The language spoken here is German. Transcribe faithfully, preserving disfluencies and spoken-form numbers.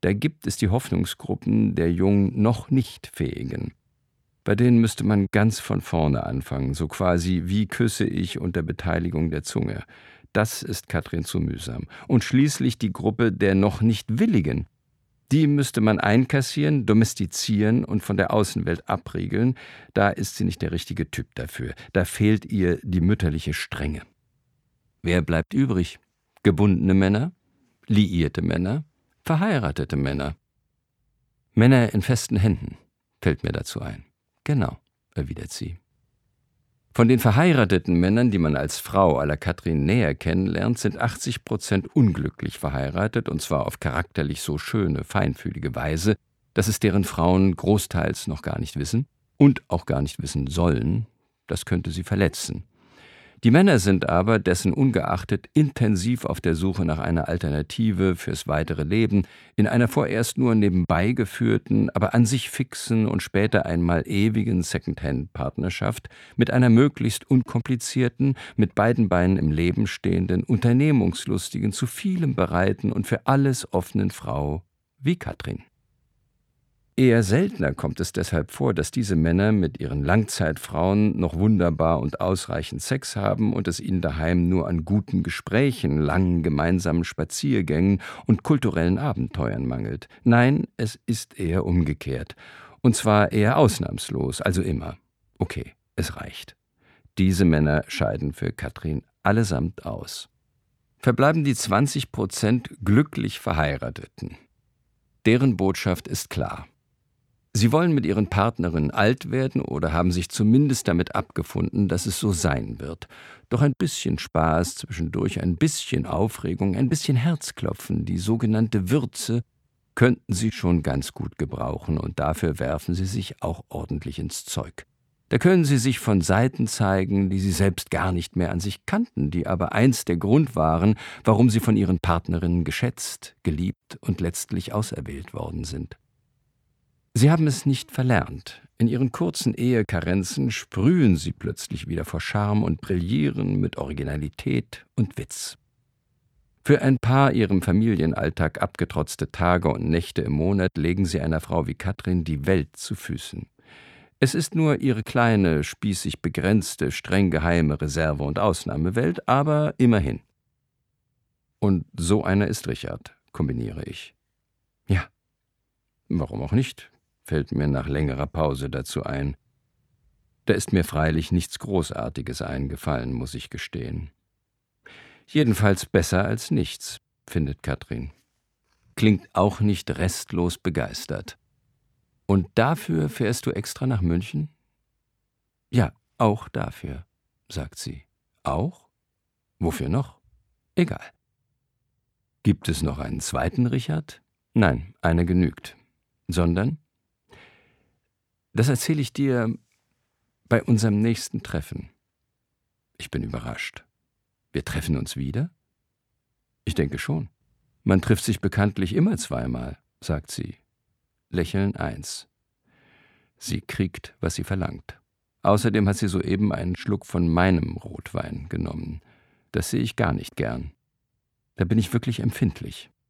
Da gibt es die Hoffnungsgruppen der jung noch nicht Fähigen. Bei denen müsste man ganz von vorne anfangen, so quasi, wie küsse ich unter Beteiligung der Zunge. Das ist Katrin zu mühsam. Und schließlich die Gruppe der noch nicht Willigen. Die müsste man einkassieren, domestizieren und von der Außenwelt abriegeln. Da ist sie nicht der richtige Typ dafür. Da fehlt ihr die mütterliche Strenge. Wer bleibt übrig? Gebundene Männer? Liierte Männer? Verheiratete Männer? Männer in festen Händen, fällt mir dazu ein. Genau, erwidert sie. Von den verheirateten Männern, die man als Frau à la Katrin näher kennenlernt, sind achtzig Prozent unglücklich verheiratet, und zwar auf charakterlich so schöne, feinfühlige Weise, dass es deren Frauen großteils noch gar nicht wissen und auch gar nicht wissen sollen. Das könnte sie verletzen. Die Männer sind aber dessen ungeachtet intensiv auf der Suche nach einer Alternative fürs weitere Leben, in einer vorerst nur nebenbei geführten, aber an sich fixen und später einmal ewigen Secondhand-Partnerschaft mit einer möglichst unkomplizierten, mit beiden Beinen im Leben stehenden, unternehmungslustigen, zu vielem bereiten und für alles offenen Frau wie Katrin. Eher seltener kommt es deshalb vor, dass diese Männer mit ihren Langzeitfrauen noch wunderbar und ausreichend Sex haben und es ihnen daheim nur an guten Gesprächen, langen gemeinsamen Spaziergängen und kulturellen Abenteuern mangelt. Nein, es ist eher umgekehrt. Und zwar eher ausnahmslos, also immer. Okay, es reicht. Diese Männer scheiden für Katrin allesamt aus. Verbleiben die zwanzig Prozent glücklich Verheirateten. Deren Botschaft ist klar. Sie wollen mit ihren Partnerinnen alt werden oder haben sich zumindest damit abgefunden, dass es so sein wird. Doch ein bisschen Spaß zwischendurch, ein bisschen Aufregung, ein bisschen Herzklopfen, die sogenannte Würze, könnten sie schon ganz gut gebrauchen, und dafür werfen sie sich auch ordentlich ins Zeug. Da können sie sich von Seiten zeigen, die sie selbst gar nicht mehr an sich kannten, die aber einst der Grund waren, warum sie von ihren Partnerinnen geschätzt, geliebt und letztlich auserwählt worden sind. Sie haben es nicht verlernt. In ihren kurzen Ehekarenzen sprühen sie plötzlich wieder vor Charme und brillieren mit Originalität und Witz. Für ein paar ihrem Familienalltag abgetrotzte Tage und Nächte im Monat legen sie einer Frau wie Katrin die Welt zu Füßen. Es ist nur ihre kleine, spießig begrenzte, streng geheime Reserve- und Ausnahmewelt, aber immerhin. Und so einer ist Richard, kombiniere ich. Ja, warum auch nicht, fällt mir nach längerer Pause dazu ein. Da ist mir freilich nichts Großartiges eingefallen, muss ich gestehen. Jedenfalls besser als nichts, findet Katrin. Klingt auch nicht restlos begeistert. Und dafür fährst du extra nach München? Ja, auch dafür, sagt sie. Auch? Wofür noch? Egal. Gibt es noch einen zweiten Richard? Nein, einer genügt. Sondern? Das erzähle ich dir bei unserem nächsten Treffen. Ich bin überrascht. Wir treffen uns wieder? Ich denke schon. Man trifft sich bekanntlich immer zweimal, sagt sie. Lächeln eins. Sie kriegt, was sie verlangt. Außerdem hat sie soeben einen Schluck von meinem Rotwein genommen. Das sehe ich gar nicht gern. Da bin ich wirklich empfindlich.